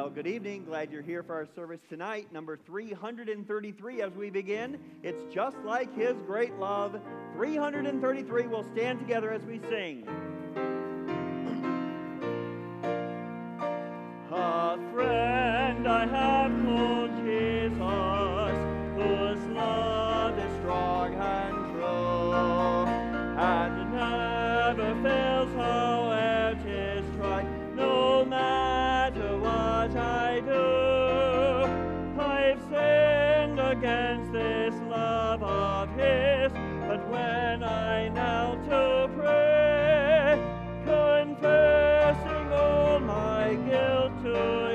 Well, good evening. Glad you're here for our service tonight. Number 333 as we begin. It's Just Like His Great Love. 333. We'll stand together as we sing. A friend I have called Jesus, whose love is strong and true, and never fails however 'tis tried, no matter what I do. I've sinned against this love of His, but when I knelt to pray, confessing all my guilt to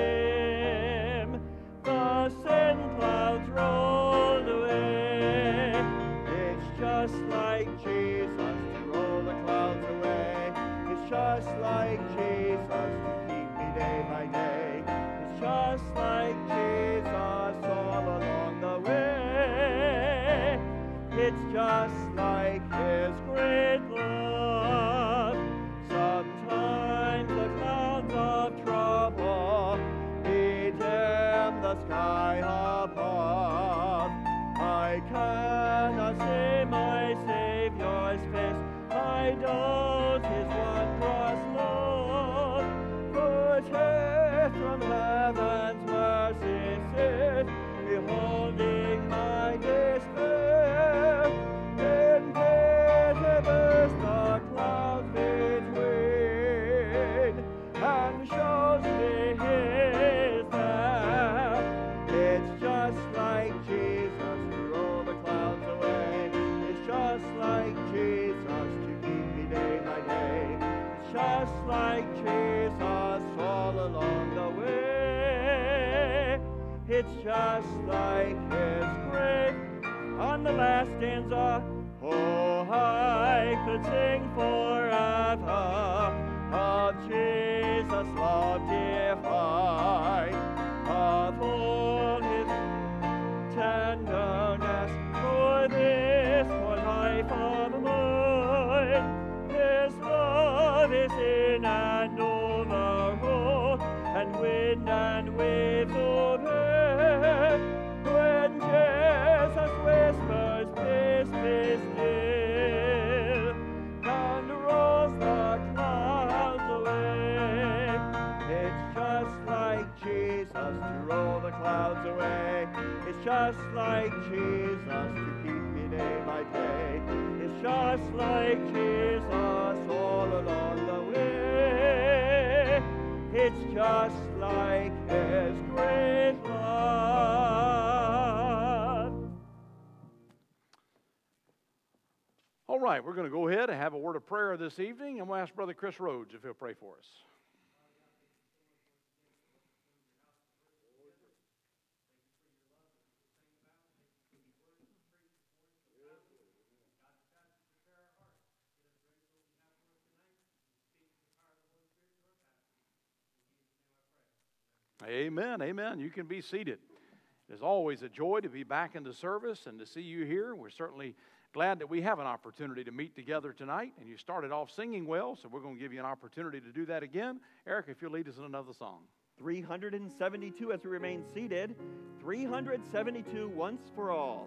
Him, the sin clouds rolled away. It's just like Jesus to roll the clouds away. It's just like Jesus to keep me day by day. It's just like Jesus all along the way. It's just like His great love. Sometimes the clouds of trouble dim the sky above. I cannot see my Savior's face. I doubt His wondrous love. But here from heaven's mercy seat, beholding my despair, in pity burst the clouds between, and shows me His there. It's just like Jesus to roll the clouds away. It's just like Jesus to keep me day by day. It's just like Jesus all along the way. It's just like His great. On the last stanza, oh, I could sing forever of Jesus' love divine, of all His tenderness for this poor life of mine. His love is in and over, and wind and waves obey. When Jesus whispers, peace be still, and rolls the clouds away. It's just like Jesus to roll the clouds away. It's just like Jesus to keep me day by day. It's just like Jesus all along the way. It's just like His great love. All right, we're going to go ahead and have a word of prayer this evening, and we'll ask Brother Chris Rhodes if he'll pray for us. Amen, amen. You can be seated. It is always a joy to be back in the service and to see you here. We're certainly glad that we have an opportunity to meet together tonight. And you started off singing well, so we're going to give you an opportunity to do that again. Eric, if you'll lead us in another song. 372 as we remain seated. 372 once for all.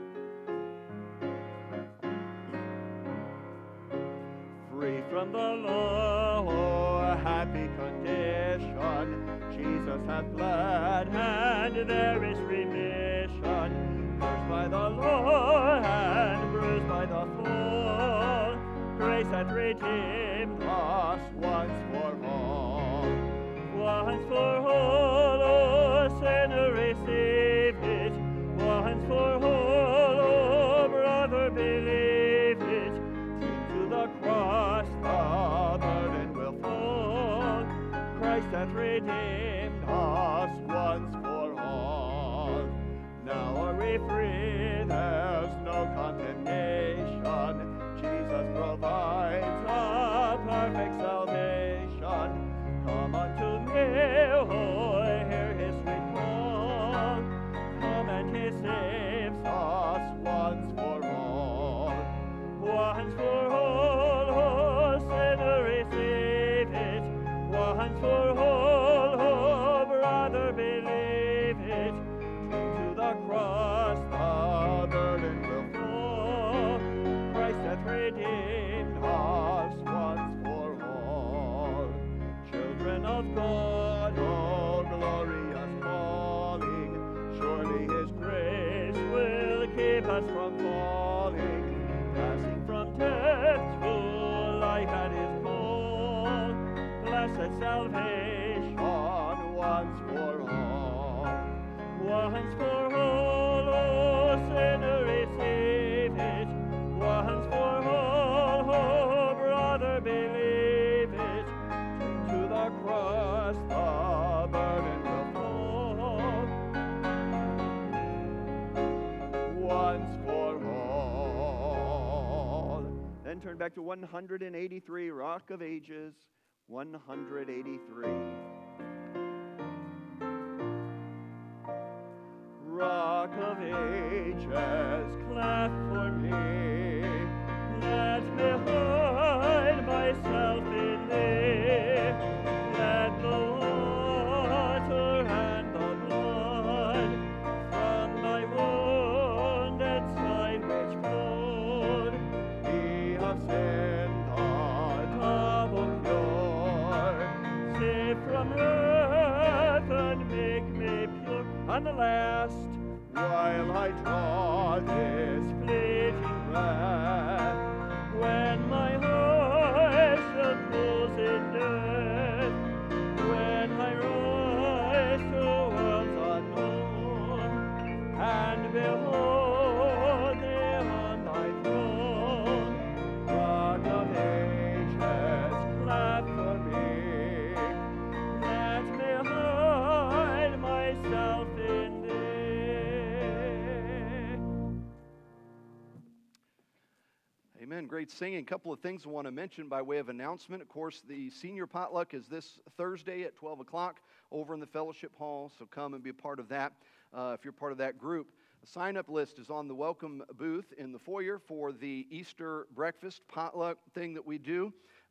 Free from the law, happy condition, Jesus hath bled, and there is remission. Cursed by the law and bruised by the fall, grace hath redeemed us once for all. Once for all, oh sinner, receive it. Once for all, oh brother, believe it. Take to the cross, the burden will fall. Christ hath redeemed us once for all. Now are we free, there's no condemnation. Jesus provides a perfect salvation. Come unto me, oh, hear His sweet call. Come and He saves us once for all. Once for all, oh, sinner, receive it. Once for all, oh, God, oh glorious calling. Surely His grace will keep us from falling, passing from death to life at His call. Blessed salvation once for all. Once for all, oh sinner, receive it. Once for all, oh brother, believe it. Take to the cross, the burden will fall. Once for all. Then turn back to 183, Rock of Ages, 183. Rock of Ages, clap for me. Let me hide myself in Thee. Let the water and the blood from Thy wounded side which flowed be of sin the double cure. Save from wrath and make me pure. On the last, while I draw this fleeting breath, when my eyes shall close in death, when I rise to worlds unknown, and behold Thee on Thy throne, Rock of Ages, clap for me. Let me hide myself in Thee. Amen. Great singing. A couple of things I want to mention by way of announcement. Of course, the senior potluck is this Thursday at 12 o'clock over in the fellowship hall, so come and be a part of that if you're part of that group. The sign-up list is on the welcome booth in the foyer for the Easter breakfast potluck thing that we do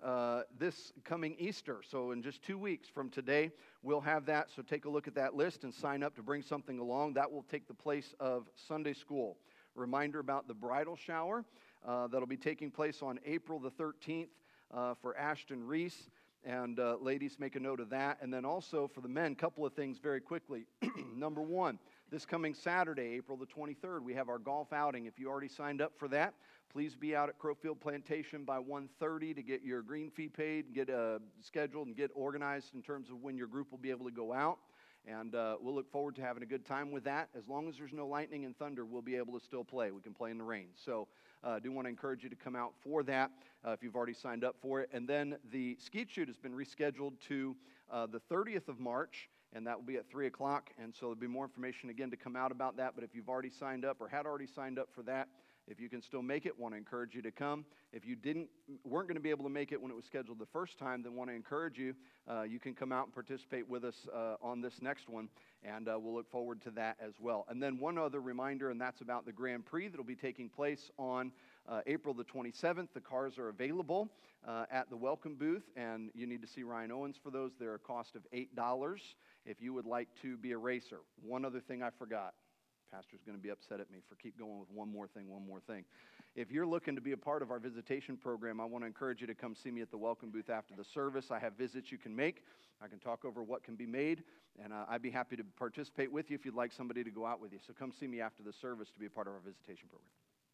this coming Easter. So in just 2 weeks from today, we'll have that. So take a look at that list and sign up to bring something along. That will take the place of Sunday school. Reminder about the bridal shower. That'll be taking place on April the 13th for Ashton Reese. And ladies, make a note of that. And then also for the men, a couple of things very quickly. Number one, this coming Saturday, April the 23rd, we have our golf outing. If you already signed up for that, please be out at Crowfield Plantation by 1:30 to get your green fee paid, get scheduled, and get organized in terms of when your group will be able to go out. And we'll look forward to having a good time with that. As long as there's no lightning and thunder, we'll be able to still play. We can play in the rain. So I do want to encourage you to come out for that if you've already signed up for it. And then the skeet shoot has been rescheduled to the 30th of March, and that will be at 3 o'clock. And so there'll be more information again to come out about that. But if you've already signed up or had already signed up for that, if you can still make it, want to encourage you to come. If you weren't going to be able to make it when it was scheduled the first time, then want to encourage you. You can come out and participate with us on this next one, and we'll look forward to that as well. And then one other reminder, and that's about the Grand Prix that will be taking place on April the 27th. The cars are available at the welcome booth, and you need to see Ryan Owens for those. They're a cost of $8 if you would like to be a racer. One other thing I forgot. Pastor's going to be upset at me for keep going with one more thing. If you're looking to be a part of our visitation program, I want to encourage you to come see me at the welcome booth after the service. I have visits you can make. I can talk over what can be made, and I'd be happy to participate with you if you'd like somebody to go out with you. So come see me after the service to be a part of our visitation program.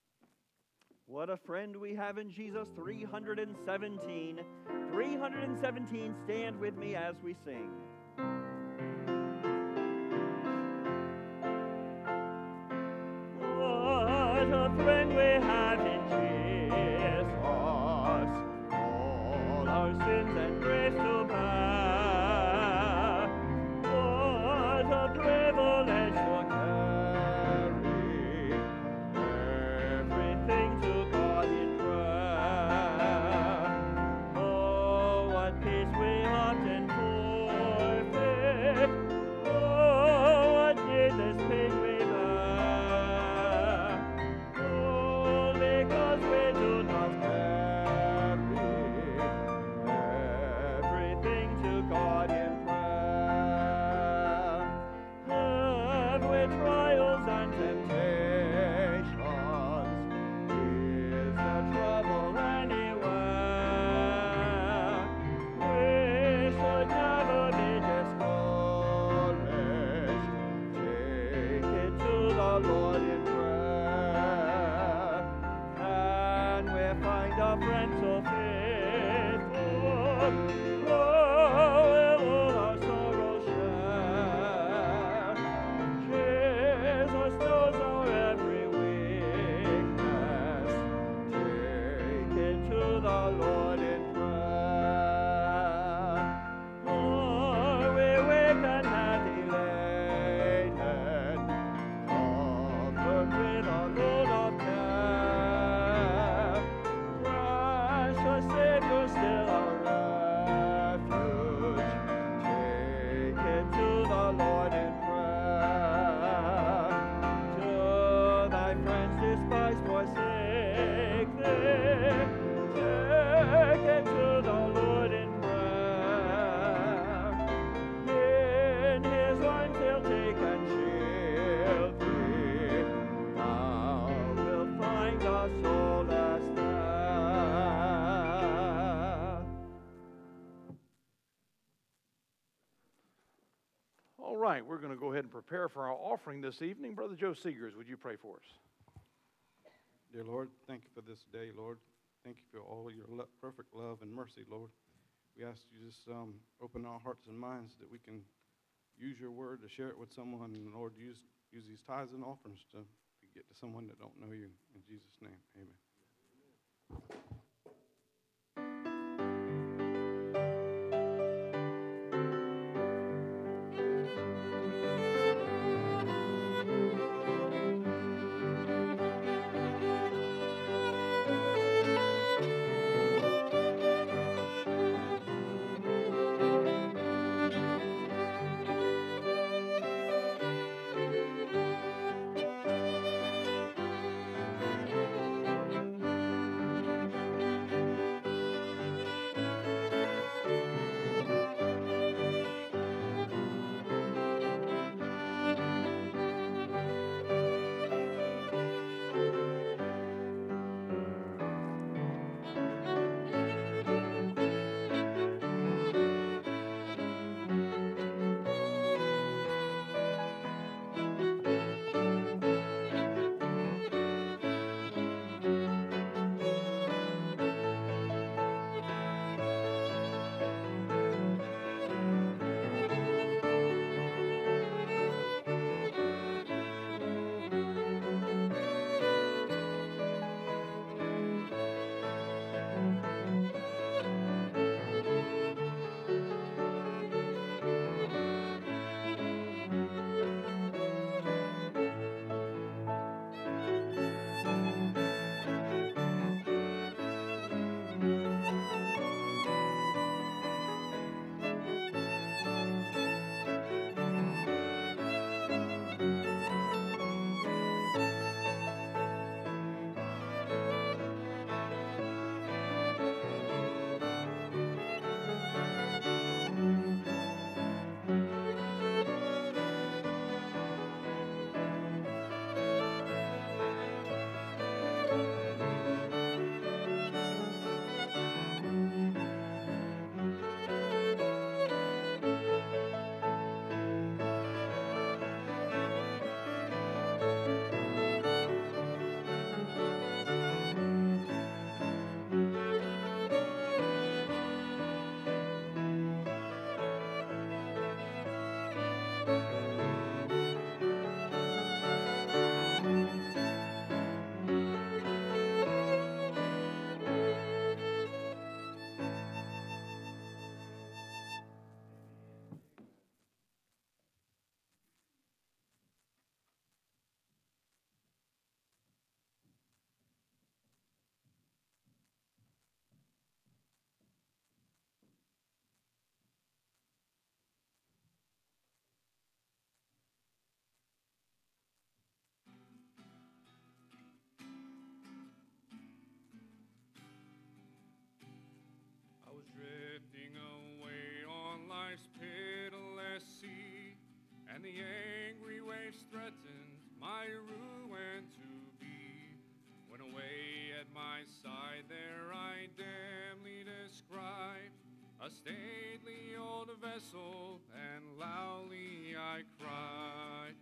What a friend we have in Jesus. 317. 317, stand with me as we sing. What a friend we have in Jesus, all our sins and grace to bear. What a privilege to carry everything to God in prayer. Oh, what peace we often forfeit. Oh, what needless pain we bear. Oh, a friend so faithful. Oh, will all our sorrows share. Jesus knows our every weakness. Take it to the Lord in prayer. Are we weak and heavy laden, covered with a load of care? Precious Savior, still our refuge. Take it to the Lord in prayer. To thy friends despised, forsake thee. Take it to the Lord in prayer. In his arms he'll take and shield thee. Thou wilt find a solace there. All right, we're going to go ahead and prepare for our offering this evening. Brother Joe Seegers, would you pray for us? Dear Lord, thank you for this day, Lord. Thank you for all your perfect love and mercy, Lord. We ask you just open our hearts and minds that we can use your word to share it with someone. And Lord, use these tithes and offerings to get to someone that don't know you. In Jesus' name, amen. Drifting away on life's pitiless sea, and the angry waves threatened my ruin to be. When away at my side there I dimly descried a stately old vessel, and loudly I cried,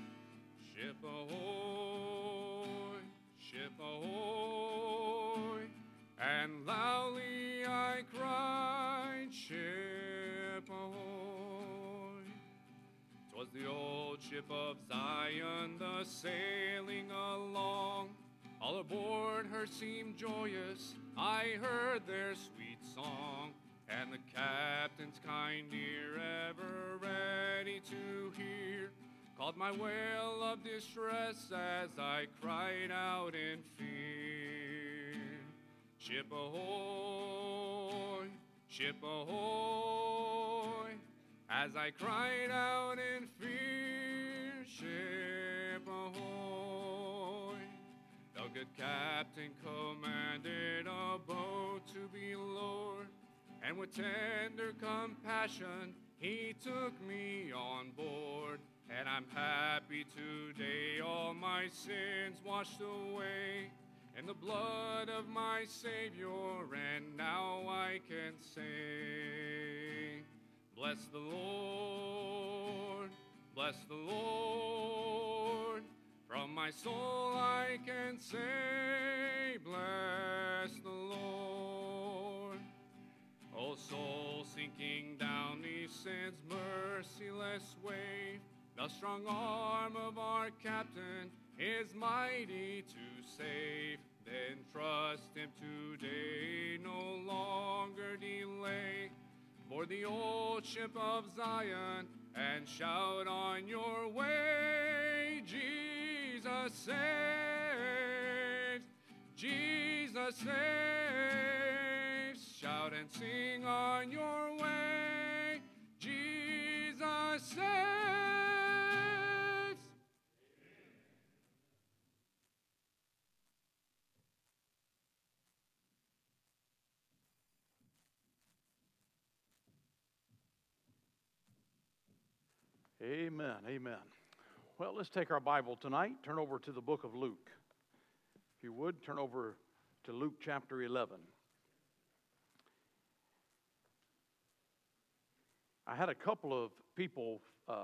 "Ship ahoy, ship ahoy," and and loudly I cried, ship ahoy. 'Twas the old ship of Zion, thus sailing along. All aboard her seemed joyous, I heard their sweet song, and the captain's kind ear, ever ready to hear, called my wail of distress as I cried out in fear. Ship ahoy, ship ahoy, as I cried out in fear. Ship ahoy. The good captain commanded a boat to be lowered, and with tender compassion he took me on board. And I'm happy today, all my sins washed away in the blood of my Savior, and now I can say, bless the Lord, bless the Lord. From my soul I can say, bless the Lord. O soul sinking down these sin's merciless wave, the strong arm of our captain is mighty to save. Then trust him today, no longer delay. Board the old ship of Zion and shout on your way. Jesus saves, Jesus saves. Shout and sing on your way. Jesus saves. Amen, amen. Well, let's take our Bible tonight, turn over to the book of Luke. If you would, turn over to Luke chapter 11. I had a couple of people,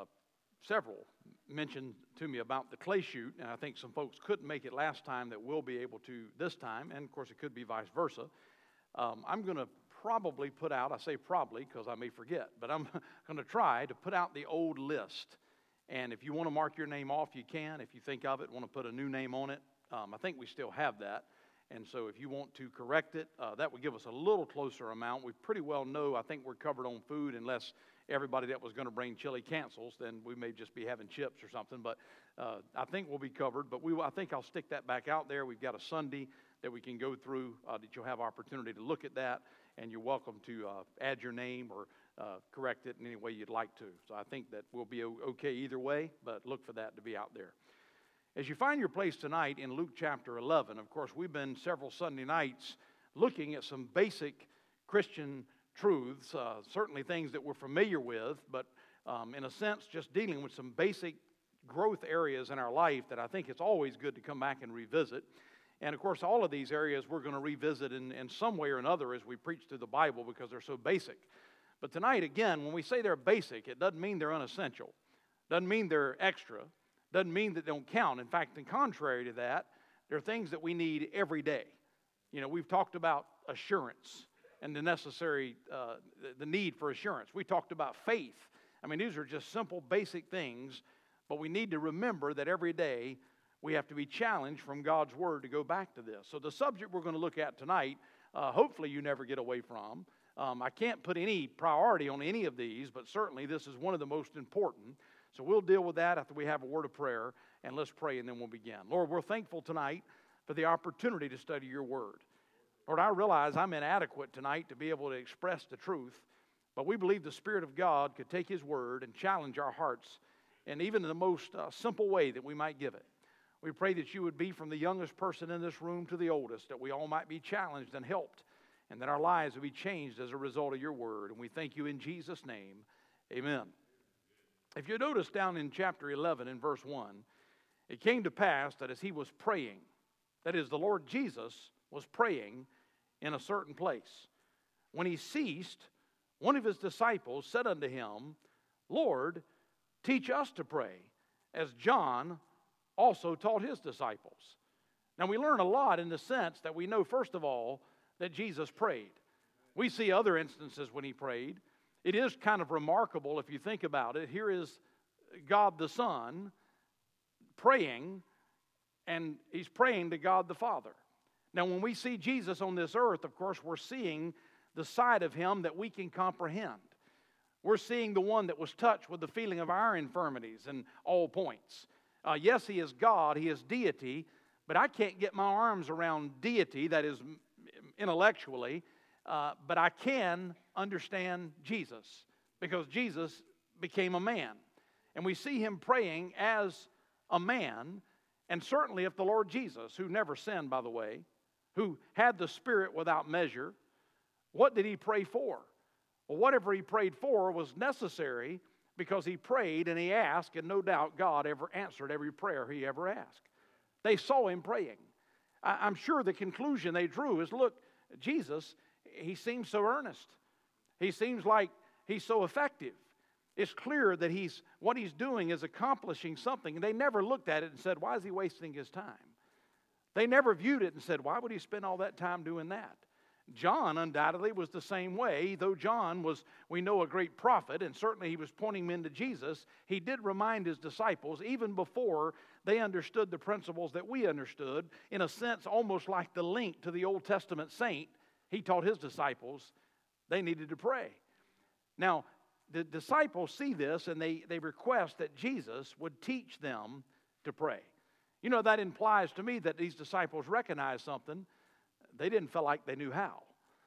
several, mention to me about the clay shoot, and I think some folks couldn't make it last time that will be able to this time, and of course it could be vice versa. I'm going to probably put out, I say probably because I may forget, but I'm going to try to put out the old list. And if you want to mark your name off, you can. If you think of it, want to put a new name on it, I think we still have that. And so if you want to correct it, that would give us a little closer amount. We pretty well know, I think we're covered on food unless everybody that was going to bring chili cancels, then we may just be having chips or something. But I think we'll be covered. But I think I'll stick that back out there. We've got a Sunday that we can go through that you'll have opportunity to look at that. And you're welcome to add your name or correct it in any way you'd like to. So I think that we'll be okay either way, but look for that to be out there. As you find your place tonight in Luke chapter 11, of course, we've been several Sunday nights looking at some basic Christian truths, certainly things that we're familiar with, but in a sense, just dealing with some basic growth areas in our life that I think it's always good to come back and revisit. And of course, all of these areas we're going to revisit in some way or another as we preach through the Bible because they're so basic. But tonight, again, when we say they're basic, it doesn't mean they're unessential. Doesn't mean they're extra. Doesn't mean that they don't count. In fact, in contrary to that, they're things that we need every day. You know, we've talked about assurance and the necessary, the need for assurance. We talked about faith. I mean, these are just simple, basic things, but we need to remember that every day we have to be challenged from God's Word to go back to this. So the subject we're going to look at tonight, hopefully you never get away from. I can't put any priority on any of these, but certainly this is one of the most important. So we'll deal with that after we have a word of prayer, and let's pray and then we'll begin. Lord, we're thankful tonight for the opportunity to study your Word. Lord, I realize I'm inadequate tonight to be able to express the truth, but we believe the Spirit of God could take His Word and challenge our hearts, and even in the most simple way that we might give it. We pray that you would be from the youngest person in this room to the oldest, that we all might be challenged and helped, and that our lives would be changed as a result of your word. And we thank you in Jesus' name. Amen. If you notice down in chapter 11 in verse 1, it came to pass that as he was praying, that is, the Lord Jesus was praying in a certain place. When he ceased, one of his disciples said unto him, Lord, teach us to pray, as John also taught his disciples. Now we learn a lot in the sense that we know, first of all, that Jesus prayed. We see other instances when he prayed. It is kind of remarkable if you think about it. Here is God the Son praying, and he's praying to God the Father. Now, when we see Jesus on this earth, of course, we're seeing the side of him that we can comprehend. We're seeing the one that was touched with the feeling of our infirmities in all points. Yes, he is God, he is deity, but I can't get my arms around deity, that is intellectually, but I can understand Jesus because Jesus became a man. And we see him praying as a man, and certainly if the Lord Jesus, who never sinned, by the way, who had the Spirit without measure, what did he pray for? Well, whatever he prayed for was necessary because he prayed and he asked, and no doubt God ever answered every prayer he ever asked. They saw him praying. I'm sure the conclusion they drew is, look, Jesus, he seems so earnest. He seems like he's so effective. It's clear that what he's doing is accomplishing something. And they never looked at it and said, why is he wasting his time? They never viewed it and said, why would he spend all that time doing that? John undoubtedly was the same way. Though John was, we know, a great prophet, and certainly he was pointing men to Jesus, he did remind his disciples, even before they understood the principles that we understood, in a sense almost like the link to the Old Testament saint, he taught his disciples they needed to pray. Now, the disciples see this and they request that Jesus would teach them to pray. You know, that implies to me that these disciples recognize something. They didn't feel like they knew how.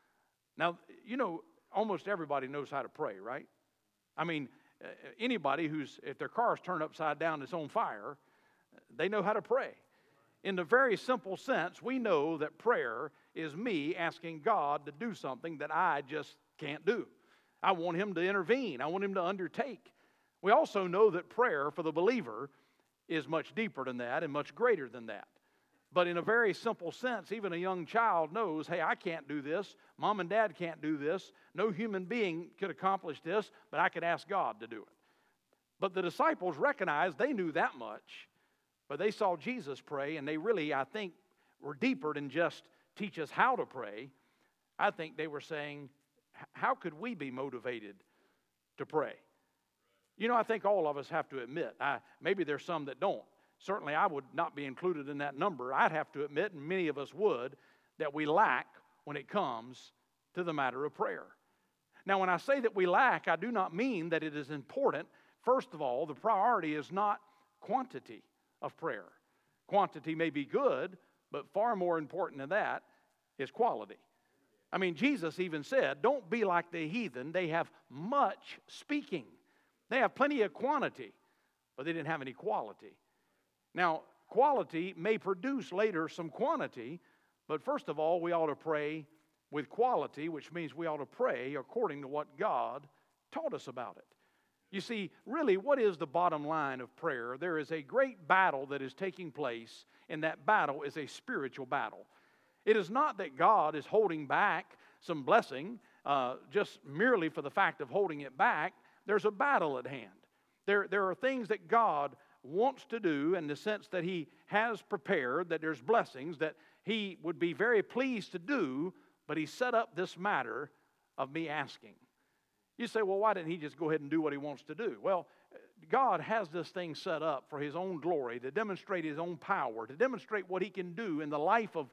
Now, you know, almost everybody knows how to pray, right? I mean, anybody if their car's turned upside down, it's on fire, they know how to pray. In the very simple sense, we know that prayer is me asking God to do something that I just can't do. I want him to intervene. I want him to undertake. We also know that prayer for the believer is much deeper than that and much greater than that. But in a very simple sense, even a young child knows, hey, I can't do this. Mom and dad can't do this. No human being could accomplish this, but I could ask God to do it. But the disciples recognized they knew that much, but they saw Jesus pray, and they really, I think, were deeper than just teach us how to pray. I think they were saying, how could we be motivated to pray? You know, I think all of us have to admit, maybe there's some that don't. Certainly I would not be included in that number. I'd have to admit, and many of us would, that we lack when it comes to the matter of prayer. Now, when I say that we lack, I do not mean that it is important. First of all, the priority is not quantity of prayer. Quantity may be good, but far more important than that is quality. I mean, Jesus even said, don't be like the heathen. They have much speaking. They have plenty of quantity, but they didn't have any quality. Now, quality may produce later some quantity, but first of all, we ought to pray with quality, which means we ought to pray according to what God taught us about it. You see, really, what is the bottom line of prayer? There is a great battle that is taking place, and that battle is a spiritual battle. It is not that God is holding back some blessing just merely for the fact of holding it back. There's a battle at hand. There are things that God wants to do in the sense that he has prepared, that there's blessings that he would be very pleased to do, but he set up this matter of me asking. You say, well, why didn't he just go ahead and do what he wants to do? Well, God has this thing set up for his own glory, to demonstrate his own power, to demonstrate what he can do in the life of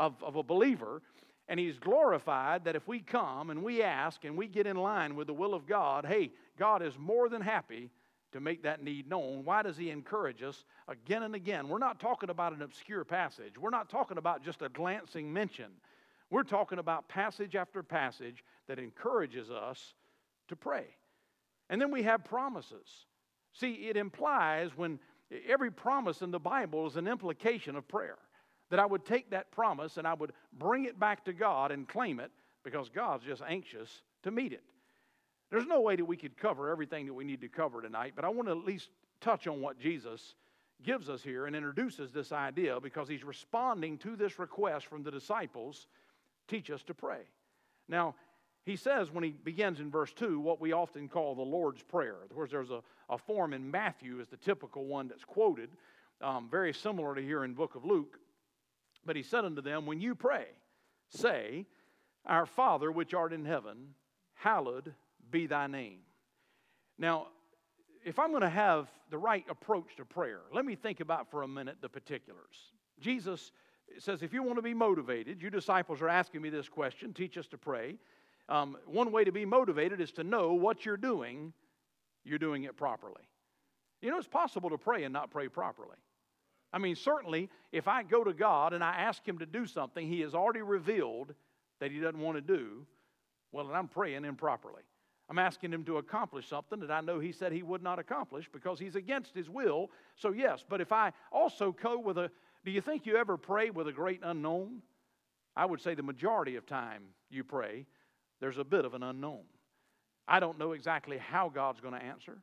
a believer, and he's glorified that if we come and we ask and we get in line with the will of God, hey, God is more than happy to make that need known. Why does he encourage us again and again? We're not talking about an obscure passage. We're not talking about just a glancing mention. We're talking about passage after passage that encourages us to pray. And then we have promises. See, it implies when every promise in the Bible is an implication of prayer, that I would take that promise and I would bring it back to God and claim it because God's just anxious to meet it. There's no way that we could cover everything that we need to cover tonight, but I want to at least touch on what Jesus gives us here and introduces this idea because he's responding to this request from the disciples, teach us to pray. Now, he says when he begins in verse 2 what we often call the Lord's Prayer. Of course, there's a form in Matthew is the typical one that's quoted, very similar to here in the book of Luke. But he said unto them, when you pray, say, Our Father which art in heaven, hallowed be thy name. Now, if I'm going to have the right approach to prayer, let me think about for a minute the particulars. Jesus says, if you want to be motivated, you disciples are asking me this question, teach us to pray. One way to be motivated is to know what you're doing it properly. You know, it's possible to pray and not pray properly. I mean, certainly, if I go to God and I ask Him to do something He has already revealed that He doesn't want to do, well, then I'm praying improperly. I'm asking Him to accomplish something that I know He said He would not accomplish because He's against His will. So yes, but if I also go with do you think you ever pray with a great unknown? I would say the majority of time you pray, there's a bit of an unknown. I don't know exactly how God's going to answer.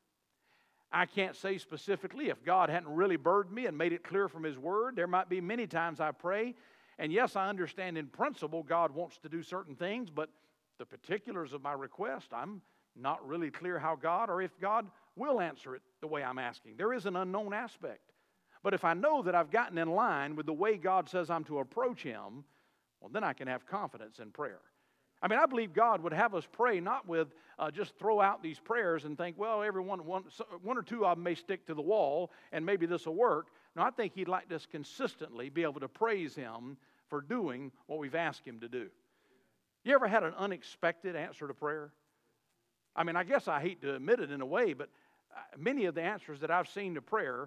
I can't say specifically if God hadn't really burdened me and made it clear from His Word. There might be many times I pray, and yes, I understand in principle God wants to do certain things, but the particulars of my request, I'm not really clear how God or if God will answer it the way I'm asking. There is an unknown aspect. But if I know that I've gotten in line with the way God says I'm to approach Him, well, then I can have confidence in prayer. I mean, I believe God would have us pray not with just throw out these prayers and think, well, one or two of them may stick to the wall and maybe this will work. No, I think He'd like us consistently be able to praise Him for doing what we've asked Him to do. You ever had an unexpected answer to prayer? I mean, I guess I hate to admit it in a way, but many of the answers that I've seen to prayer,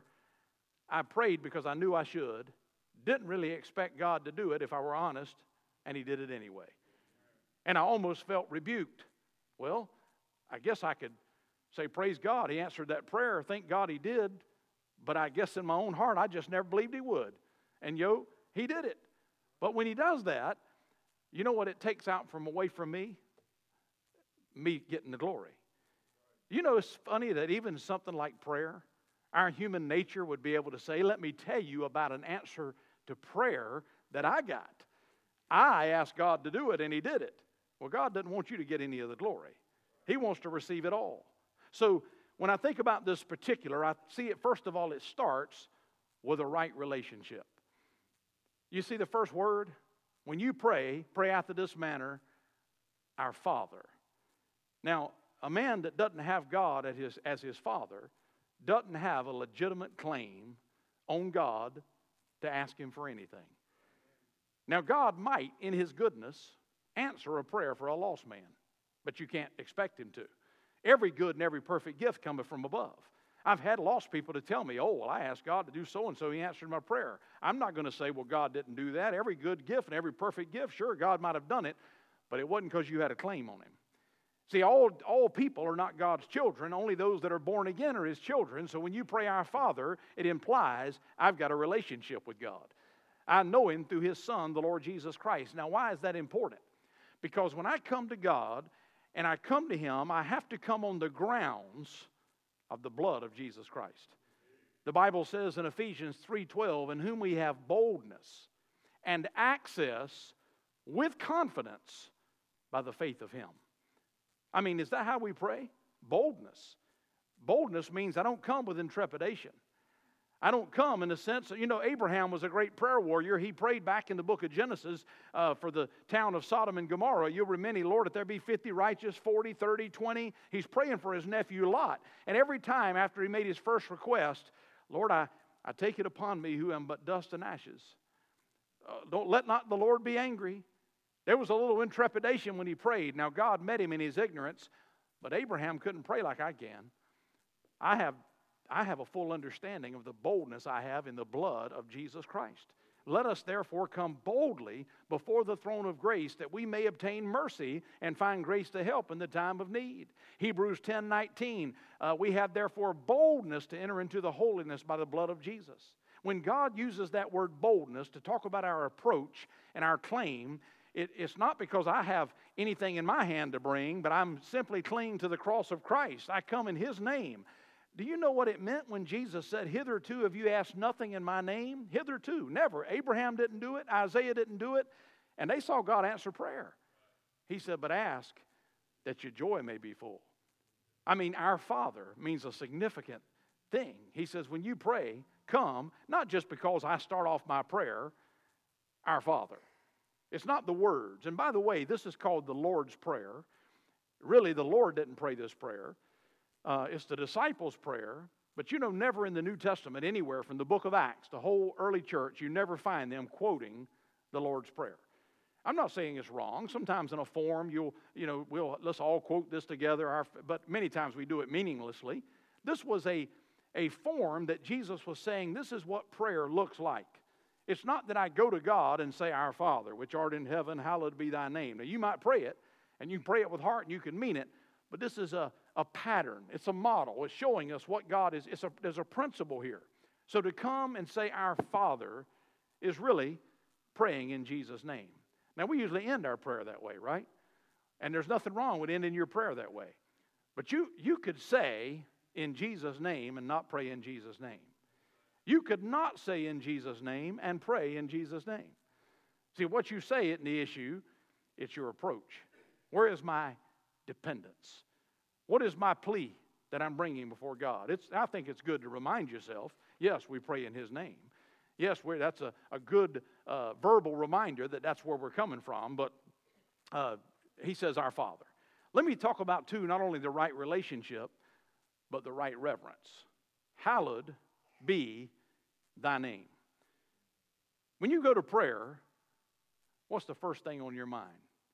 I prayed because I knew I should, didn't really expect God to do it if I were honest, and He did it anyway. And I almost felt rebuked. Well, I guess I could say, praise God, He answered that prayer. Thank God He did. But I guess in my own heart, I just never believed He would. And He did it. But when He does that, you know what it takes out from away from me? Me getting the glory. You know, it's funny that even something like prayer, our human nature would be able to say, let me tell you about an answer to prayer that I got. I asked God to do it, and He did it. Well, God doesn't want you to get any of the glory. He wants to receive it all. So when I think about this particular, I see it, first of all, it starts with a right relationship. You see the first word? When you pray after this manner, our Father. Now, a man that doesn't have God as his Father doesn't have a legitimate claim on God to ask Him for anything. Now, God might, in His goodness, answer a prayer for a lost man, but you can't expect Him to. Every good and every perfect gift cometh from above. I've had lost people to tell me, oh, well, I asked God to do so-and-so, He answered my prayer. I'm not going to say, well, God didn't do that. Every good gift and every perfect gift, sure, God might have done it, but it wasn't because you had a claim on Him. See, all people are not God's children. Only those that are born again are His children. So when you pray our Father, it implies I've got a relationship with God. I know Him through His Son, the Lord Jesus Christ. Now, why is that important? Because when I come to God and I come to Him, I have to come on the grounds of the blood of Jesus Christ. The Bible says in Ephesians 3:12, in whom we have boldness and access with confidence by the faith of Him. I mean, is that how we pray? Boldness. Boldness means I don't come with intrepidation. I don't come in the sense that, Abraham was a great prayer warrior. He prayed back in the book of Genesis for the town of Sodom and Gomorrah. You'll remember, Lord, if there be 50 righteous, 40, 30, 20. He's praying for his nephew Lot. And every time after he made his first request, Lord, I take it upon me who am but dust and ashes. Let not the Lord be angry. There was a little intrepidation when he prayed. Now, God met him in his ignorance, but Abraham couldn't pray like I can. I have a full understanding of the boldness I have in the blood of Jesus Christ. Let us therefore come boldly before the throne of grace that we may obtain mercy and find grace to help in the time of need. Hebrews 10:19, we have therefore boldness to enter into the holiness by the blood of Jesus. When God uses that word boldness to talk about our approach and our claim, it's not because I have anything in my hand to bring, but I'm simply clinging to the cross of Christ. I come in His name. Do you know what it meant when Jesus said, hitherto have you asked nothing in my name? Hitherto, never. Abraham didn't do it. Isaiah didn't do it. And they saw God answer prayer. He said, but ask that your joy may be full. I mean, our Father means a significant thing. He says, when you pray, come, not just because I start off my prayer, our Father. It's not the words. And by the way, this is called the Lord's Prayer. Really, the Lord didn't pray this prayer. It's the disciples' prayer. But you know, never in the New Testament, anywhere from the book of Acts, the whole early church, you never find them quoting the Lord's Prayer. I'm not saying it's wrong. Sometimes in a form, let's all quote this together, but many times we do it meaninglessly. This was a form that Jesus was saying, this is what prayer looks like. It's not that I go to God and say, Our Father, which art in heaven, hallowed be thy name. Now, you might pray it, and you can pray it with heart, and you can mean it, but this is a pattern. It's a model. It's showing us what God is. There's a principle here. So to come and say, Our Father, is really praying in Jesus' name. Now, we usually end our prayer that way, right? And there's nothing wrong with ending your prayer that way. But you could say, in Jesus' name, and not pray in Jesus' name. You could not say in Jesus' name and pray in Jesus' name. See, what you say isn't the issue, it's your approach. Where is my dependence? What is my plea that I'm bringing before God? I think it's good to remind yourself, yes, we pray in His name. Yes, that's a good verbal reminder that that's where we're coming from, but He says, Our Father. Let me talk about, too, not only the right relationship, but the right reverence. Hallowed be thy name. When you go to prayer, what's the first thing on your mind?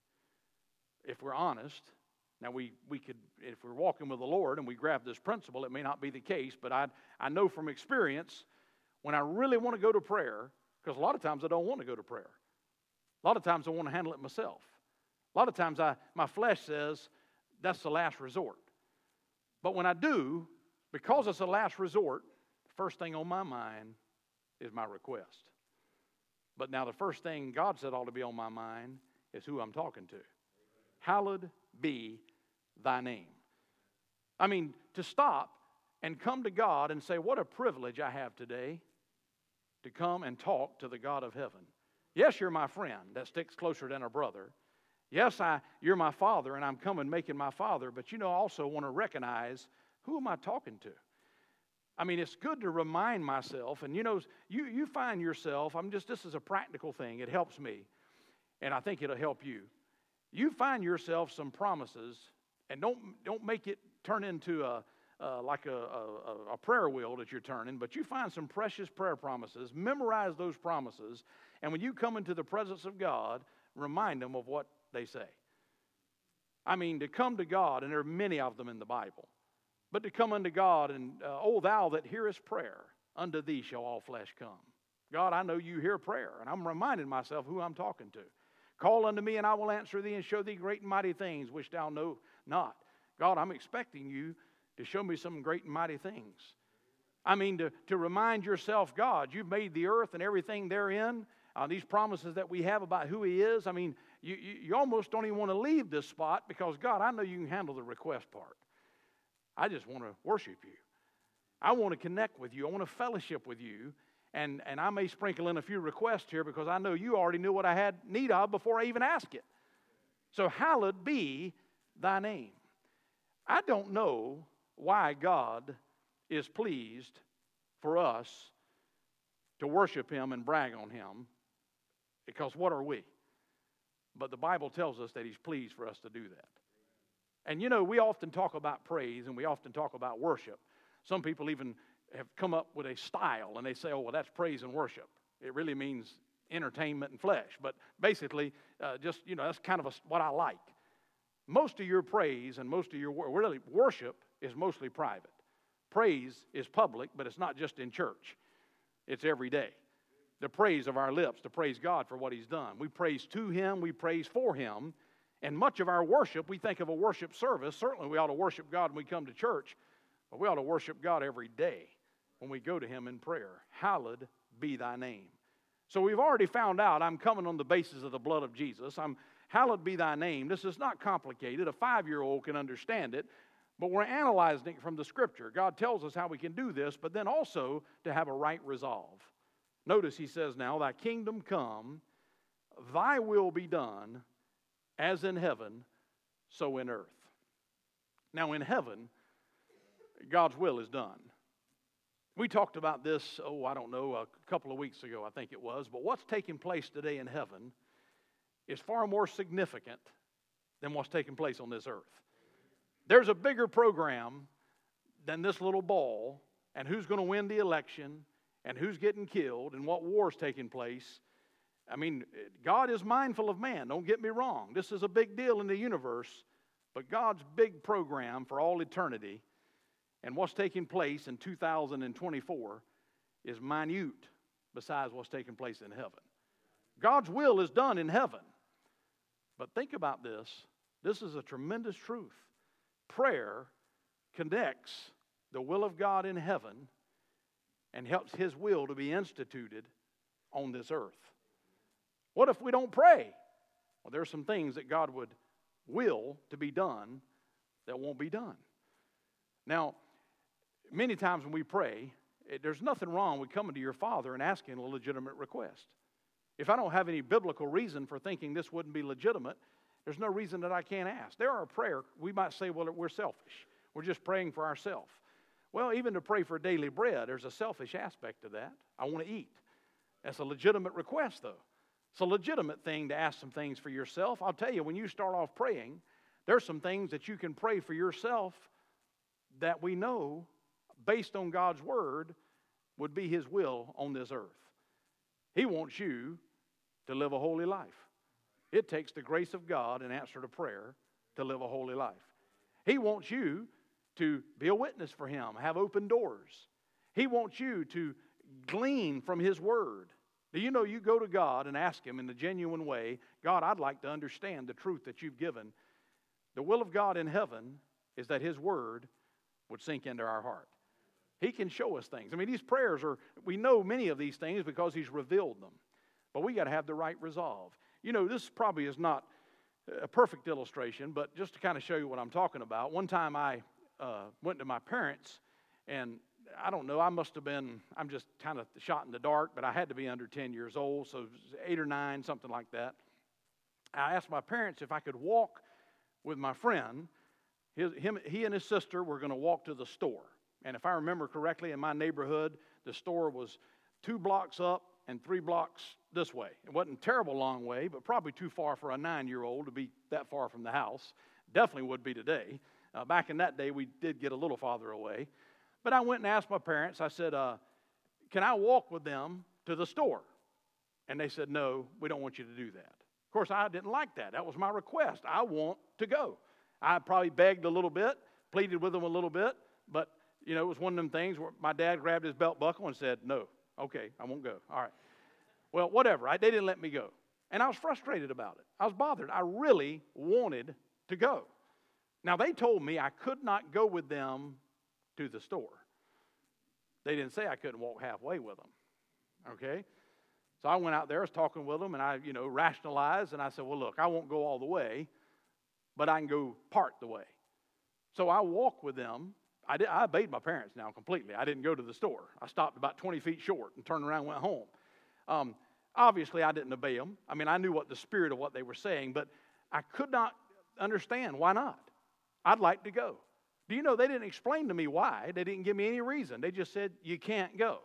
If we're honest, now we could, if we're walking with the Lord and we grab this principle, it may not be the case, but I know from experience, when I really want to go to prayer, because a lot of times I don't want to go to prayer. A lot of times I want to handle it myself. A lot of times my flesh says that's the last resort. But when I do, because it's the last resort, the first thing on my mind is my request. But now the first thing God said ought to be on my mind is who I'm talking to. Hallowed be thy name. I mean, to stop and come to God and say, what a privilege I have today to come and talk to the God of heaven. Yes, you're my friend that sticks closer than a brother. Yes, you're my father, and I'm coming making my father, but I also want to recognize, who am I talking to? I mean, it's good to remind myself, and you find yourself, this is a practical thing, it helps me, and I think it'll help you. You find yourself some promises, and don't make it turn into a prayer wheel that you're turning, but you find some precious prayer promises, memorize those promises, and when you come into the presence of God, remind them of what they say. I mean, to come to God, and there are many of them in the Bible, but to come unto God and, O thou that hearest prayer, unto thee shall all flesh come. God, I know you hear prayer, and I'm reminding myself who I'm talking to. Call unto me, and I will answer thee, and show thee great and mighty things which thou know not. God, I'm expecting you to show me some great and mighty things. I mean, to remind yourself, God, you've made the earth and everything therein. These promises that we have about who He is, I mean, you almost don't even want to leave this spot because, God, I know you can handle the request part. I just want to worship you. I want to connect with you. I want to fellowship with you. And I may sprinkle in a few requests here because I know you already knew what I had need of before I even asked it. So hallowed be thy name. I don't know why God is pleased for us to worship Him and brag on Him, because what are we? But the Bible tells us that He's pleased for us to do that. And we often talk about praise and we often talk about worship. Some people even have come up with a style and they say, oh, well, that's praise and worship. It really means entertainment and flesh. But basically, that's kind of what I like. Most of your praise and most of your worship is mostly private. Praise is public, but it's not just in church. It's every day. The praise of our lips to praise God for what He's done. We praise to Him, we praise for Him. And much of our worship, we think of a worship service. Certainly we ought to worship God when we come to church, but we ought to worship God every day when we go to Him in prayer. Hallowed be thy name. So we've already found out I'm coming on the basis of the blood of Jesus. Hallowed be thy name. This is not complicated. A 5-year-old can understand it, but we're analyzing it from the Scripture. God tells us how we can do this, but then also to have a right resolve. Notice He says now, thy kingdom come, thy will be done, as in heaven, so in earth. Now in heaven, God's will is done. We talked about this, a couple of weeks ago, I think it was. But what's taking place today in heaven is far more significant than what's taking place on this earth. There's a bigger program than this little ball and who's going to win the election and who's getting killed and what war's taking place. I mean, God is mindful of man. Don't get me wrong. This is a big deal in the universe, but God's big program for all eternity and what's taking place in 2024 is minute besides what's taking place in heaven. God's will is done in heaven. But think about this. This is a tremendous truth. Prayer connects the will of God in heaven and helps His will to be instituted on this earth. What if we don't pray? Well, there are some things that God would will to be done that won't be done. Now, many times when we pray, there's nothing wrong with coming to your Father and asking a legitimate request. If I don't have any biblical reason for thinking this wouldn't be legitimate, there's no reason that I can't ask. There are prayer, we might say, well, we're selfish. We're just praying for ourselves. Well, even to pray for daily bread, there's a selfish aspect to that. I want to eat. That's a legitimate request, though. It's a legitimate thing to ask some things for yourself. I'll tell you, when you start off praying, there's some things that you can pray for yourself that we know, based on God's Word, would be His will on this earth. He wants you to live a holy life. It takes the grace of God in answer to prayer to live a holy life. He wants you to be a witness for Him, have open doors. He wants you to glean from His Word. Do you know you go to God and ask Him in the genuine way, God, I'd like to understand the truth that you've given. The will of God in heaven is that His Word would sink into our heart. He can show us things. I mean, these prayers we know many of these things because He's revealed them. But we got to have the right resolve. You know, this probably is not a perfect illustration, but just to kind of show you what I'm talking about. One time I went to my parents, and I don't know, I'm just kind of shot in the dark, but I had to be under 10 years old, so 8 or 9, something like that. I asked my parents if I could walk with my friend. He and his sister were going to walk to the store. And if I remember correctly, in my neighborhood, the store was 2 blocks up and 3 blocks this way. It wasn't a terrible long way, but probably too far for a 9-year-old to be that far from the house. Definitely would be today. Back in that day, we did get a little farther away. But I went and asked my parents, I said, can I walk with them to the store? And they said, no, we don't want you to do that. Of course, I didn't like that. That was my request. I want to go. I probably begged a little bit, pleaded with them a little bit, but, you know, it was one of them things where my dad grabbed his belt buckle and said, no, okay, I won't go. All right. Well, whatever. They didn't let me go. And I was frustrated about it. I was bothered. I really wanted to go. Now, they told me I could not go with them to the store. They didn't say I couldn't walk halfway with them. Okay? So I went out there, I was talking with them, and I, rationalized, and I said, well, look, I won't go all the way, but I can go part the way. So I walked with them. I obeyed my parents now completely. I didn't go to the store. I stopped about 20 feet short and turned around and went home. Obviously, I didn't obey them. I mean, I knew what the spirit of what they were saying, but I could not understand why not. I'd like to go. Do you know they didn't explain to me why? They didn't give me any reason. They just said, you can't go.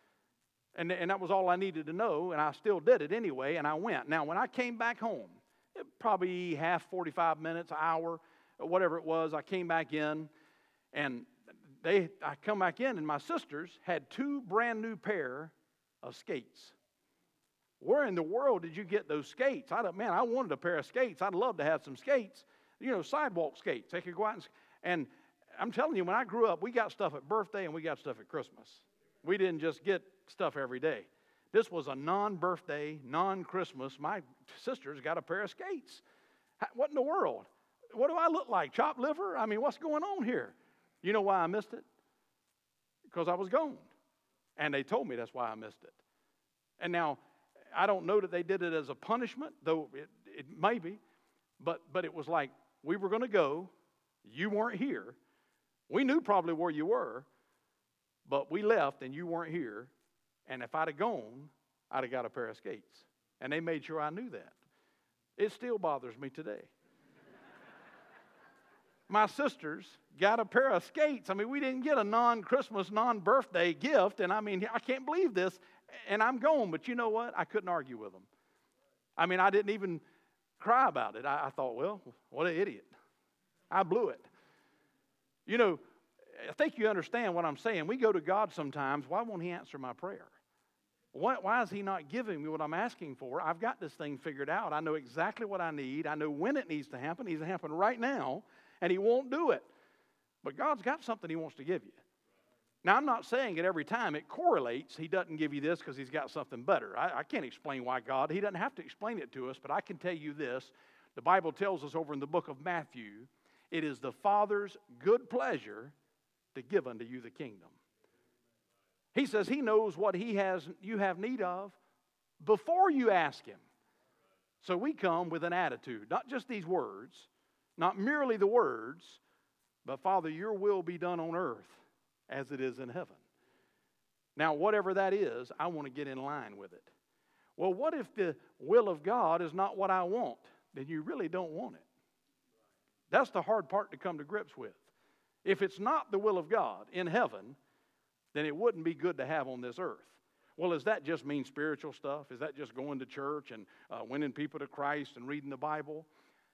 And that was all I needed to know, and I still did it anyway, and I went. Now, when I came back home, probably 45 minutes, an hour, whatever it was, I came back in, and I come back in, and my sisters had 2 brand new pair of skates. Where in the world did you get those skates? I wanted a pair of skates. I'd love to have some skates. Sidewalk skates. They could go out and I'm telling you, when I grew up, we got stuff at birthday and we got stuff at Christmas. We didn't just get stuff every day. This was a non-birthday, non-Christmas. My sisters got a pair of skates. What in the world? What do I look like? Chopped liver? I mean, what's going on here? You know why I missed it? Because I was gone. And they told me that's why I missed it. And now, I don't know that they did it as a punishment, though it may be. But it was like, we were going to go. You weren't here. We knew probably where you were. But we left and you weren't here. And if I'd have gone, I'd have got a pair of skates. And they made sure I knew that. It still bothers me today. My sisters got a pair of skates. I mean, we didn't get a non-Christmas, non-birthday gift. And I mean, I can't believe this. And I'm gone. But you know what? I couldn't argue with them. I mean, I didn't even cry about it. I thought, well, what an idiot. I blew it. You know, I think you understand what I'm saying. We go to God sometimes. Why won't He answer my prayer? Why is He not giving me what I'm asking for? I've got this thing figured out. I know exactly what I need. I know when it needs to happen. It needs to happen right now, and He won't do it. But God's got something He wants to give you. Now, I'm not saying it every time it correlates. He doesn't give you this because He's got something better. I can't explain why God, He doesn't have to explain it to us, but I can tell you this. The Bible tells us over in the book of Matthew, it is the Father's good pleasure to give unto you the kingdom. He says He knows what you have need of before you ask Him. So we come with an attitude, not just these words, not merely the words, but Father, your will be done on earth as it is in heaven. Now, whatever that is, I want to get in line with it. Well, what if the will of God is not what I want? Then you really don't want it. That's the hard part to come to grips with. If it's not the will of God in heaven, then it wouldn't be good to have on this earth. Well, does that just mean spiritual stuff? Is that just going to church and winning people to Christ and reading the Bible?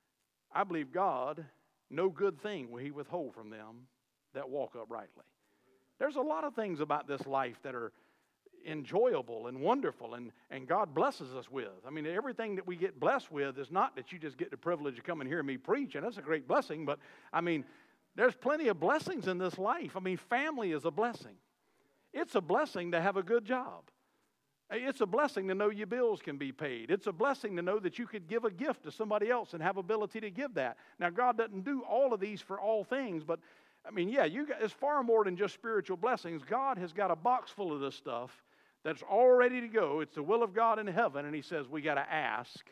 I believe God, no good thing will He withhold from them that walk uprightly. There's a lot of things about this life that are enjoyable and wonderful, and God blesses us with. I mean, everything that we get blessed with is not that you just get the privilege of coming and hear me preach, and that's a great blessing, but I mean, there's plenty of blessings in this life. I mean, family is a blessing. It's a blessing to have a good job. It's a blessing to know your bills can be paid. It's a blessing to know that you could give a gift to somebody else and have ability to give that. Now, God doesn't do all of these for all things, but I mean, yeah, it's far more than just spiritual blessings. God has got a box full of this stuff that's all ready to go. It's the will of God in heaven, and He says we got to ask,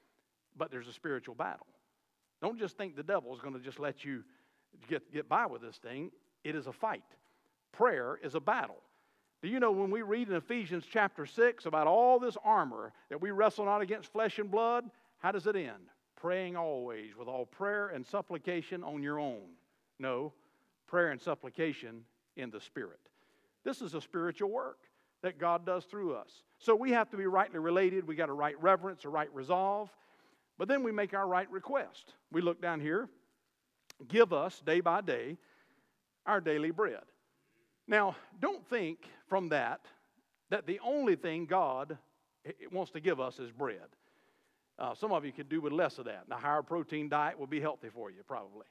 but there's a spiritual battle. Don't just think the devil is going to just let you get by with this thing. It is a fight. Prayer is a battle. Do you know when we read in Ephesians chapter 6 about all this armor that we wrestle not against flesh and blood, how does it end? Praying always with all prayer and supplication on your own. No, prayer and supplication in the Spirit. This is a spiritual work that God does through us. So we have to be rightly related. We got a right reverence, a right resolve. But then we make our right request. We look down here. Give us day by day our daily bread. Now, don't think from that the only thing God wants to give us is bread. Some of you could do with less of that. Now, a higher protein diet will be healthy for you, probably.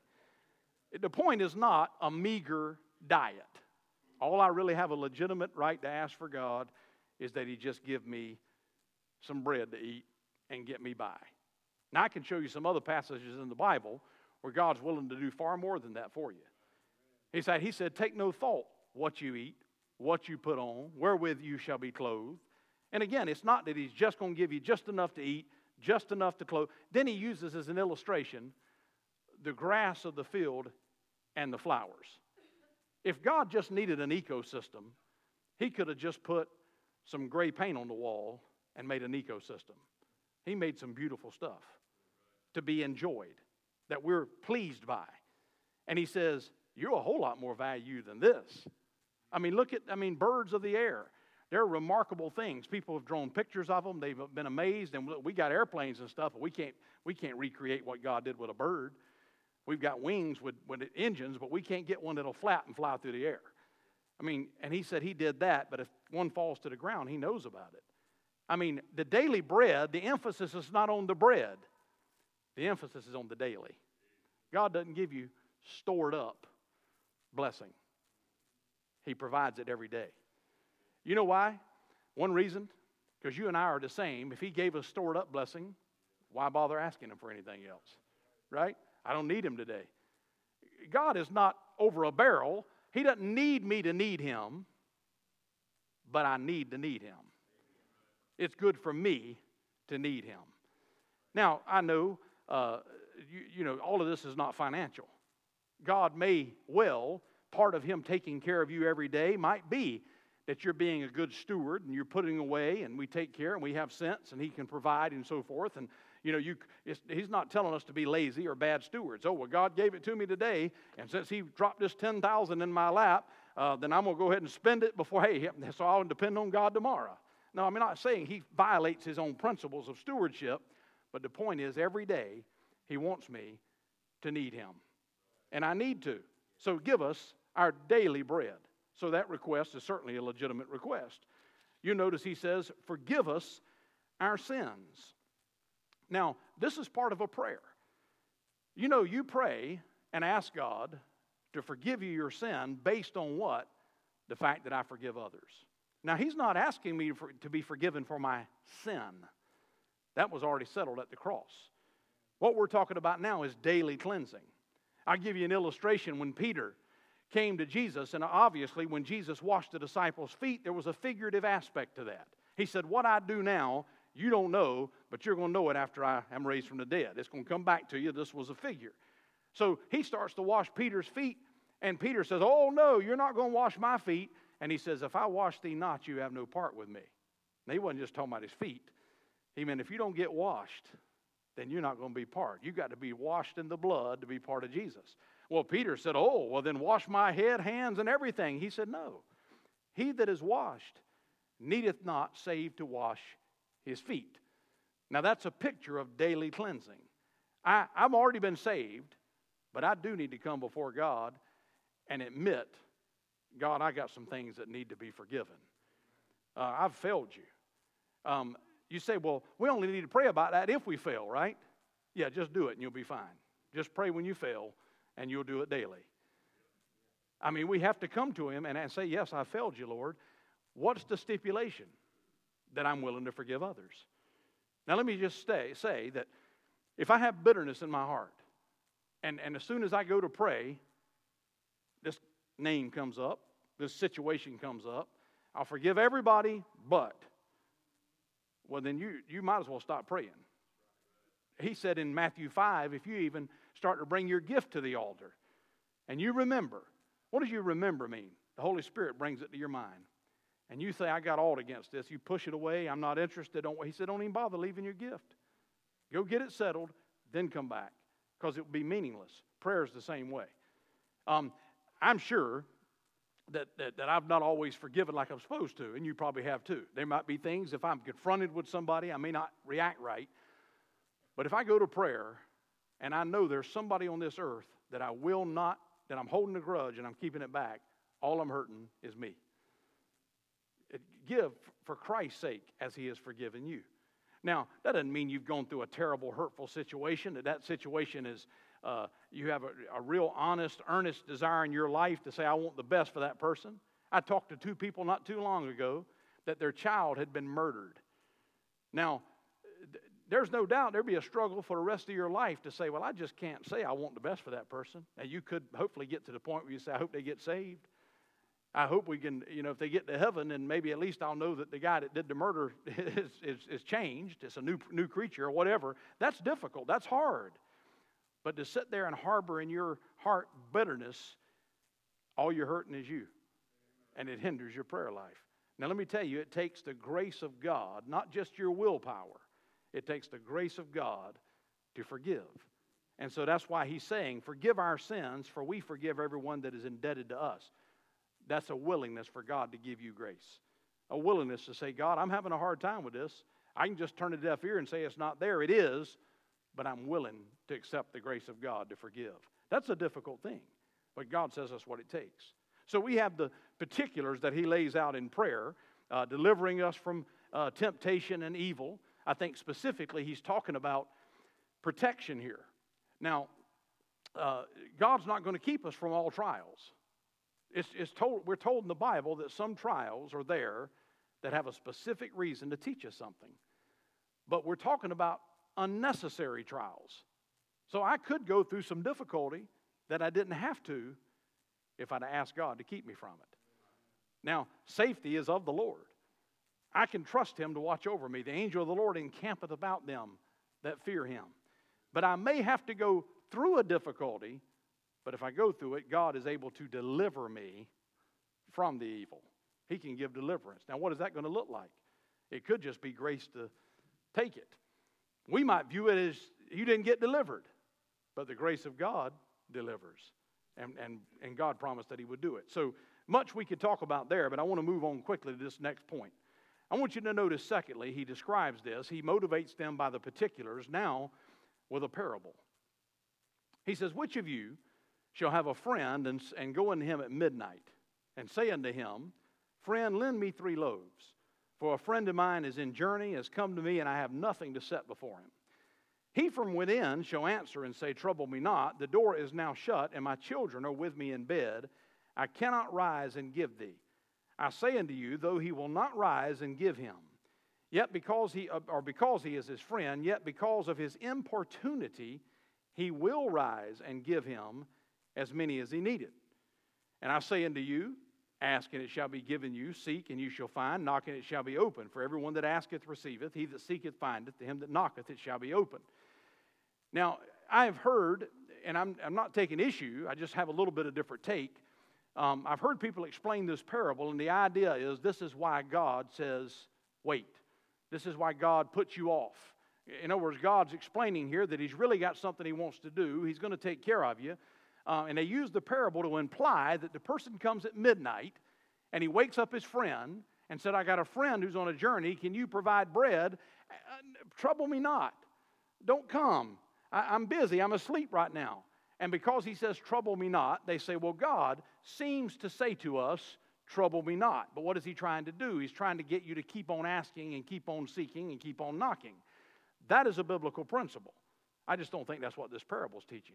The point is not a meager diet. All I really have a legitimate right to ask for God is that He just give me some bread to eat and get me by. Now, I can show you some other passages in the Bible where God's willing to do far more than that for you. He said, take no thought what you eat, what you put on, wherewith you shall be clothed. And again, it's not that He's just going to give you just enough to eat, just enough to clothe. Then He uses as an illustration the grass of the field and the flowers. If God just needed an ecosystem, He could have just put some gray paint on the wall and made an ecosystem. He made some beautiful stuff to be enjoyed, that we're pleased by. And He says, you're a whole lot more value than this. I mean, look at, birds of the air. They're remarkable things. People have drawn pictures of them. They've been amazed. And we got airplanes and stuff, but we can't recreate what God did with a bird. We've got wings with engines, but we can't get one that'll flap and fly through the air. And He said He did that, but if one falls to the ground, He knows about it. The daily bread, the emphasis is not on the bread. The emphasis is on the daily. God doesn't give you stored up blessing. He provides it every day. You know why? One reason, because you and I are the same. If He gave us stored up blessing, why bother asking Him for anything else? Right? I don't need Him today. God is not over a barrel. He doesn't need me to need Him, but I need to need Him. It's good for me to need Him. Now, I know, all of this is not financial. God may well, part of Him taking care of you every day might be that you're being a good steward and you're putting away and we take care and we have sense and He can provide and so forth. And, He's not telling us to be lazy or bad stewards. Oh, well, God gave it to me today, and since He dropped this $10,000 in my lap, then I'm going to go ahead and spend it so I'll depend on God tomorrow. No, I'm not saying He violates His own principles of stewardship, But the point is, every day, He wants me to need Him. And I need to. So give us our daily bread. So that request is certainly a legitimate request. You notice He says, forgive us our sins. Now, this is part of a prayer. You know, you pray and ask God to forgive you your sin based on what? The fact that I forgive others. Now, He's not asking me to be forgiven for my sin. That was already settled at the cross. What we're talking about now is daily cleansing. I'll give you an illustration. When Peter came to Jesus, and obviously when Jesus washed the disciples' feet, there was a figurative aspect to that. He said, what I do now, you don't know, but you're going to know it after I am raised from the dead. It's going to come back to you. This was a figure. So he starts to wash Peter's feet, and Peter says, oh, no, you're not going to wash my feet. And he says, if I wash thee not, you have no part with me. And he wasn't just talking about his feet. He meant if you don't get washed, then you're not going to be part. You've got to be washed in the blood to be part of Jesus. Well, Peter said, oh, well, then wash my head, hands, and everything. He said, no. He that is washed needeth not save to wash his feet. Now, that's a picture of daily cleansing. I've already been saved, but I do need to come before God and admit, God, I got some things that need to be forgiven. I've failed you. You say, well, we only need to pray about that if we fail, right? Yeah, just do it and you'll be fine. Just pray when you fail and you'll do it daily. I mean, we have to come to Him and say, yes, I failed you, Lord. What's the stipulation? That I'm willing to forgive others. Now, let me just say that if I have bitterness in my heart, and as soon as I go to pray, this name comes up, this situation comes up, I'll forgive everybody, but, well, then you might as well stop praying. He said in Matthew 5, if you even start to bring your gift to the altar, and you remember, what does you remember mean? The Holy Spirit brings it to your mind. And you say, I got aught against this. You push it away. I'm not interested. He said, don't even bother leaving your gift. Go get it settled, then come back, because it will be meaningless. Prayer is the same way. I'm sure that I've not always forgiven like I'm supposed to, and you probably have too. There might be things, if I'm confronted with somebody, I may not react right. But if I go to prayer, and I know there's somebody on this earth that I'm holding a grudge and I'm keeping it back, all I'm hurting is me. Give for Christ's sake as He has forgiven you. Now, that doesn't mean you've gone through a terrible, hurtful situation, that situation is, you have a real honest, earnest desire in your life to say, I want the best for that person. I talked to two people not too long ago that their child had been murdered. Now, there's no doubt there'd be a struggle for the rest of your life to say, well, I just can't say I want the best for that person. Now, you could hopefully get to the point where you say, I hope they get saved. I hope we can, if they get to heaven, and maybe at least I'll know that the guy that did the murder is changed. It's a new creature or whatever. That's difficult. That's hard. But to sit there and harbor in your heart bitterness, all you're hurting is you. And it hinders your prayer life. Now, let me tell you, it takes the grace of God, not just your willpower. It takes the grace of God to forgive. And so that's why He's saying, forgive our sins, for we forgive everyone that is indebted to us. That's a willingness for God to give you grace. A willingness to say, God, I'm having a hard time with this. I can just turn a deaf ear and say it's not there. It is, but I'm willing to accept the grace of God to forgive. That's a difficult thing, but God says that's what it takes. So we have the particulars that He lays out in prayer, delivering us from temptation and evil. I think specifically He's talking about protection here. Now, God's not going to keep us from all trials. We're told in the Bible that some trials are there that have a specific reason to teach us something. But we're talking about unnecessary trials. So I could go through some difficulty that I didn't have to if I'd asked God to keep me from it. Now, safety is of the Lord. I can trust Him to watch over me. The angel of the Lord encampeth about them that fear Him. But I may have to go through a difficulty. But if I go through it, God is able to deliver me from the evil. He can give deliverance. Now, what is that going to look like? It could just be grace to take it. We might view it as you didn't get delivered, but the grace of God delivers. And God promised that He would do it. So much we could talk about there, but I want to move on quickly to this next point. I want you to notice, secondly, he describes this. He motivates them by the particulars now with a parable. He says, which of you shall have a friend and go unto him at midnight and say unto him, friend, lend me 3 loaves, for a friend of mine is in journey, has come to me, and I have nothing to set before him. He from within shall answer and say, trouble me not, the door is now shut, and my children are with me in bed. I cannot rise and give thee. I say unto you, though he will not rise and give him, yet because he is his friend, yet because of his importunity, he will rise and give him as many as he needeth. And I say unto you, ask and it shall be given you, seek and you shall find, knock and it shall be opened. For everyone that asketh receiveth, he that seeketh findeth, to him that knocketh it shall be opened. Now, I have heard, and I'm not taking issue, I just have a little bit of different take. I've heard people explain this parable, and the idea is this is why God says, wait. This is why God puts you off. In other words, God's explaining here that he's really got something he wants to do. He's going to take care of you. And they use the parable to imply that the person comes at midnight, and he wakes up his friend and said, I got a friend who's on a journey. Can you provide bread? Trouble me not. Don't come. I'm busy. I'm asleep right now. And because he says, trouble me not, they say, well, God seems to say to us, trouble me not. But what is he trying to do? He's trying to get you to keep on asking and keep on seeking and keep on knocking. That is a biblical principle. I just don't think that's what this parable is teaching.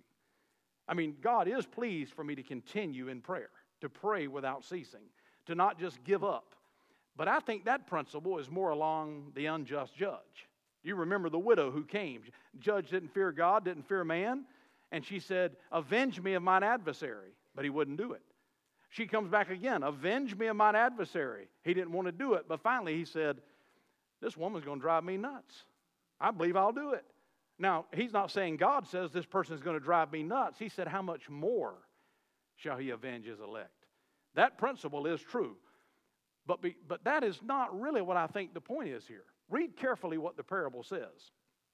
I mean, God is pleased for me to continue in prayer, to pray without ceasing, to not just give up. But I think that principle is more along the unjust judge. You remember the widow who came. Judge didn't fear God, didn't fear man. And she said, avenge me of mine adversary. But he wouldn't do it. She comes back again, avenge me of mine adversary. He didn't want to do it. But finally he said, this woman's going to drive me nuts. I believe I'll do it. Now, he's not saying God says this person is going to drive me nuts. He said, how much more shall he avenge his elect? That principle is true. But that is not really what I think the point is here. Read carefully what the parable says.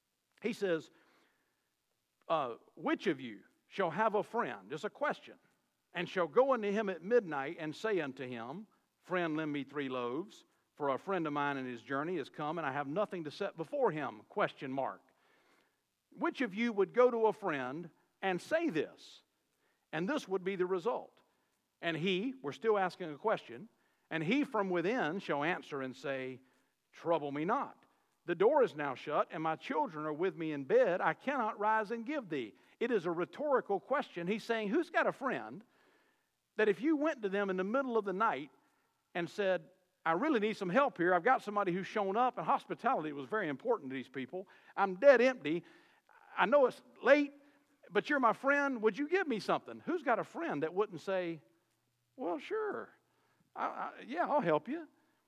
He says, which of you shall have a friend, just a question, and shall go unto him at midnight and say unto him, friend, lend me 3 loaves, for a friend of mine in his journey has come, and I have nothing to set before him, ? Which of you would go to a friend and say this? And this would be the result. And he, we're still asking a question, and he from within shall answer and say, trouble me not. The door is now shut, and my children are with me in bed. I cannot rise and give thee. It is a rhetorical question. He's saying, who's got a friend that if you went to them in the middle of the night and said, I really need some help here. I've got somebody who's shown up, and hospitality was very important to these people. I'm dead empty. I know it's late, but you're my friend. Would you give me something? Who's got a friend that wouldn't say, well, sure. Yeah, I'll help you.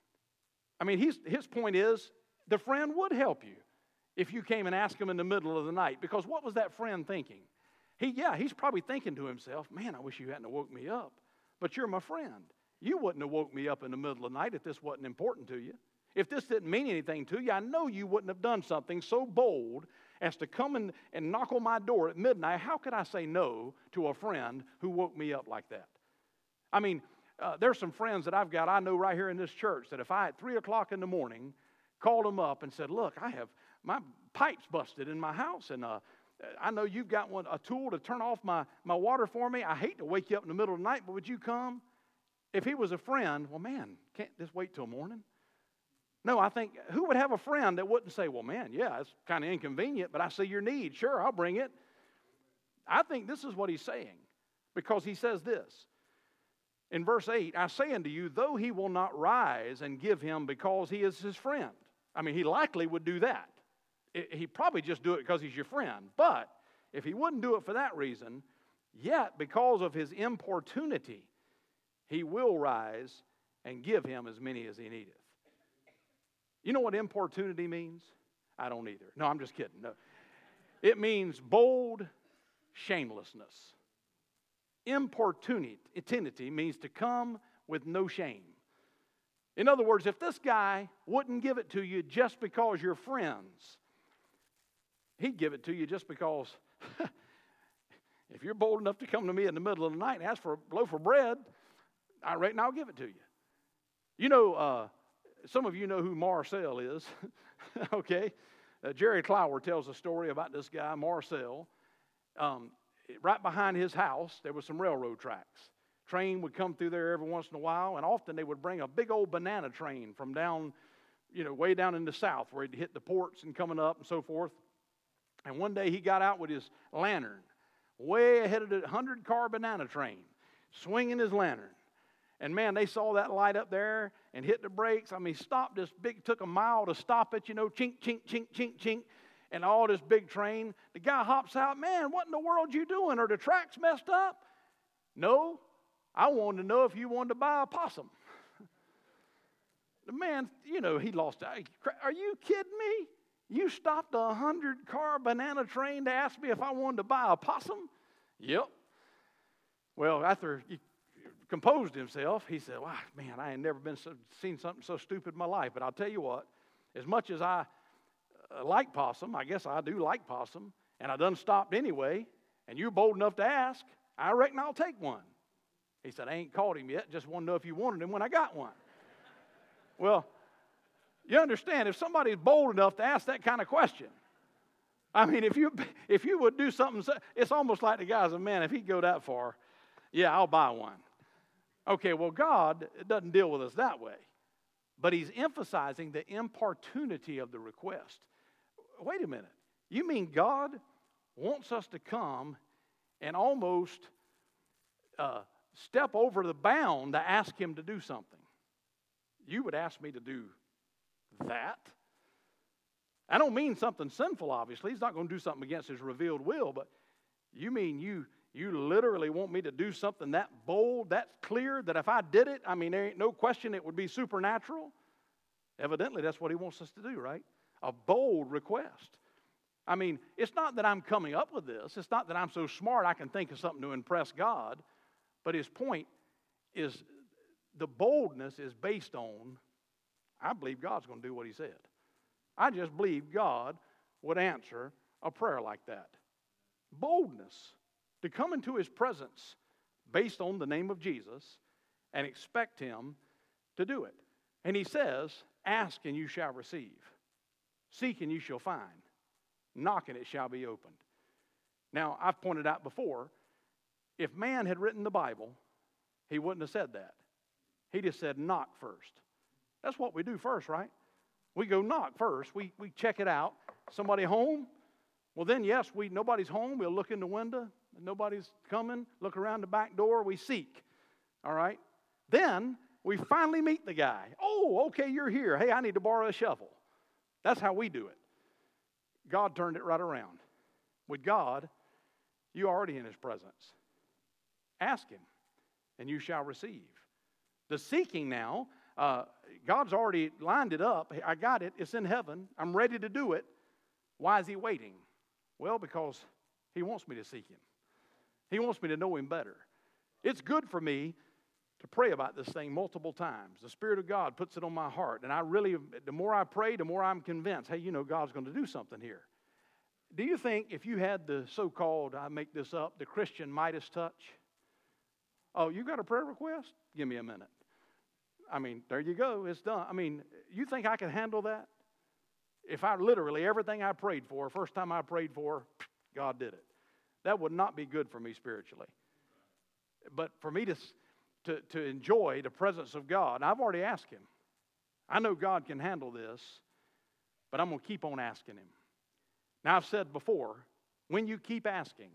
I mean, his point is the friend would help you if you came and asked him in the middle of the night. Because what was that friend thinking? He's probably thinking to himself, man, I wish you hadn't woke me up. But you're my friend. You wouldn't have woke me up in the middle of the night if this wasn't important to you. If this didn't mean anything to you, I know you wouldn't have done something so bold as to come and knock on my door at midnight. How could I say no to a friend who woke me up like that? I mean, there's some friends that I've got, I know right here in this church, that if I at 3 o'clock in the morning called them up and said, look, I have my pipes busted in my house, and I know you've got a tool to turn off my water for me. I hate to wake you up in the middle of the night, but would you come? If he was a friend, well, man, can't just wait till morning? No, I think, who would have a friend that wouldn't say, well, man, yeah, it's kind of inconvenient, but I see your need. Sure, I'll bring it. I think this is what he's saying, because he says this. In verse 8, I say unto you, though he will not rise and give him because he is his friend. I mean, he likely would do that. He'd probably just do it because he's your friend. But if he wouldn't do it for that reason, yet because of his importunity, he will rise and give him as many as he needeth. You know what importunity means? I don't either. No, I'm just kidding. No. It means bold shamelessness. Importunity means to come with no shame. In other words, if this guy wouldn't give it to you just because you're friends, he'd give it to you just because if you're bold enough to come to me in the middle of the night and ask for a loaf of bread, I reckon I'll give it to you. You know, some of you know who Marcel is, okay? Jerry Clower tells a story about this guy, Marcel. Right behind his house, there was some railroad tracks. Train would come through there every once in a while, and often they would bring a big old banana train from down, way down in the south where he'd hit the ports and coming up and so forth. And one day he got out with his lantern, way ahead of the 100-car banana train, swinging his lantern. And man, they saw that light up there and hit the brakes. I mean, stopped this big, took a mile to stop it, chink, chink, chink, chink, chink, and all this big train. The guy hops out, man, what in the world you doing? Are the tracks messed up? No, I wanted to know if you wanted to buy a possum. The man, he lost it. Are you kidding me? You stopped a 100-car banana train to ask me if I wanted to buy a possum? Yep. Well, after he composed himself, he said, wow, man, I ain't never seen something so stupid in my life. But I'll tell you what, as much as I like possum, I guess I do like possum, and I done stopped anyway, and you're bold enough to ask, I reckon I'll take one. He said, I ain't caught him yet, just want to know if you wanted him when I got one. Well, you understand, if somebody's bold enough to ask that kind of question, I mean, if you would do something, it's almost like the guy said, man, if he'd go that far, yeah, I'll buy one. Okay, well, God doesn't deal with us that way, but he's emphasizing the importunity of the request. Wait a minute. You mean God wants us to come and almost step over the bound to ask him to do something? You would ask me to do that? I don't mean something sinful, obviously. He's not going to do something against his revealed will, but you mean you literally want me to do something that bold, that clear, that if I did it, I mean, there ain't no question it would be supernatural? Evidently, that's what he wants us to do, right? A bold request. I mean, it's not that I'm coming up with this. It's not that I'm so smart I can think of something to impress God. But his point is the boldness is based on, I believe God's going to do what he said. I just believe God would answer a prayer like that. Boldness to come into his presence based on the name of Jesus and expect him to do it. And he says, ask and you shall receive. Seek and you shall find. Knock and it shall be opened. Now, I've pointed out before, if man had written the Bible, he wouldn't have said that. He just said knock first. That's what we do first, right? We go knock first. We check it out. Somebody home? Well, then, yes, nobody's home. We'll look in the window. Nobody's coming. Look around the back door. We seek. All right? Then we finally meet the guy. Oh, okay, you're here. Hey, I need to borrow a shovel. That's how we do it. God turned it right around. With God, you're already in his presence. Ask him, and you shall receive. The seeking now, God's already lined it up. I got it. It's in heaven. I'm ready to do it. Why is he waiting? Well, because he wants me to seek him. He wants me to know him better. It's good for me to pray about this thing multiple times. The Spirit of God puts it on my heart. And the more I pray, the more I'm convinced, hey, God's going to do something here. Do you think if you had the so-called, I make this up, the Christian Midas touch? Oh, you got a prayer request? Give me a minute. I mean, there you go. It's done. I mean, you think I can handle that? If I literally, everything I prayed for, first time I prayed for, God did it. That would not be good for me spiritually. But for me to enjoy the presence of God, and I've already asked him. I know God can handle this, but I'm going to keep on asking him. Now, I've said before, when you keep asking,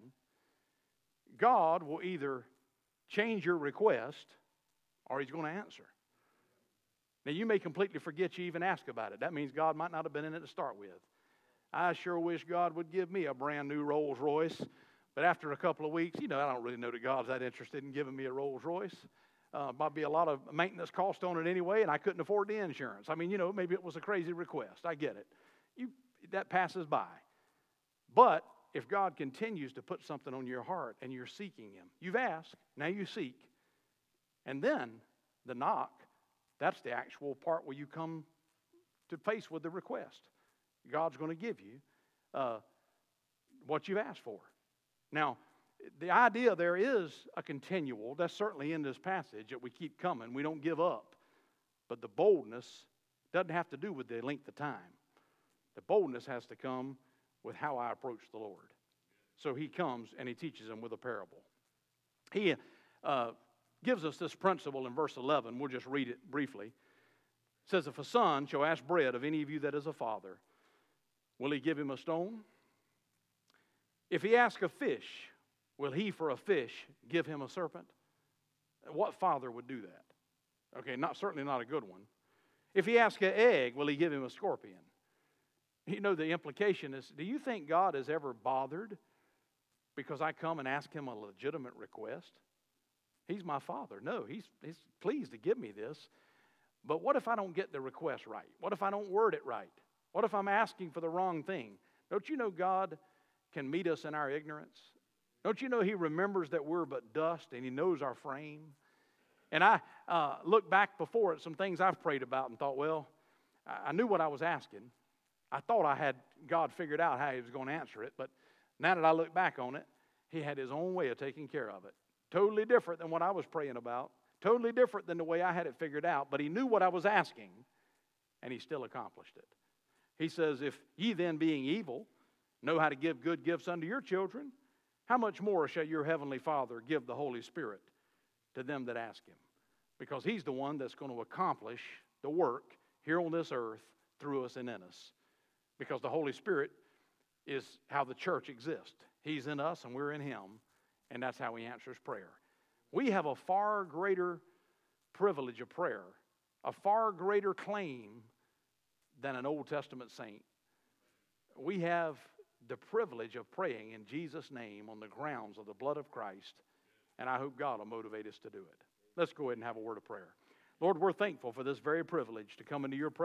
God will either change your request or he's going to answer. Now, you may completely forget you even asked about it. That means God might not have been in it to start with. I sure wish God would give me a brand new Rolls Royce. But after a couple of weeks, I don't really know that God's that interested in giving me a Rolls Royce. Might be a lot of maintenance cost on it anyway, and I couldn't afford the insurance. I mean, maybe it was a crazy request. I get it. That passes by. But if God continues to put something on your heart and you're seeking him, you've asked, now you seek. And then the knock, that's the actual part where you come to face with the request. God's going to give you what you've asked for. Now, the idea there is a continual, that's certainly in this passage, that we keep coming. We don't give up. But the boldness Doesn't have to do with the length of time. The boldness has to come with how I approach the Lord. So he comes and he teaches them with a parable. He gives us this principle in verse 11. We'll just read it briefly. It says, if a son shall ask bread of any of you that is a father, will he give him a stone? If he ask a fish, will he for a fish give him a serpent? What father would do that? Okay, certainly not a good one. If he asks an egg, will he give him a scorpion? You know, the implication is, do you think God is ever bothered because I come and ask him a legitimate request? He's my father. No, he's pleased to give me this. But what if I don't get the request right? What if I don't word it right? What if I'm asking for the wrong thing? Don't you know God can meet us in our ignorance? Don't you know he remembers that we're but dust and he knows our frame? And I look back before at some things I've prayed about and thought, well, I knew what I was asking. I thought I had God figured out how he was going to answer it, but now that I look back on it, he had his own way of taking care of it. Totally different than what I was praying about. Totally different than the way I had it figured out, but he knew what I was asking, and he still accomplished it. He says, if ye then being evil know how to give good gifts unto your children, how much more shall your heavenly Father give the Holy Spirit to them that ask him? Because he's the one that's going to accomplish the work here on this earth through us and in us. Because the Holy Spirit is how the church exists. He's in us and we're in him, and that's how he answers prayer. We have a far greater privilege of prayer, a far greater claim than an Old Testament saint. We have the privilege of praying in Jesus' name on the grounds of the blood of Christ, and I hope God will motivate us to do it. Let's go ahead and have a word of prayer. Lord, we're thankful for this very privilege to come into your presence.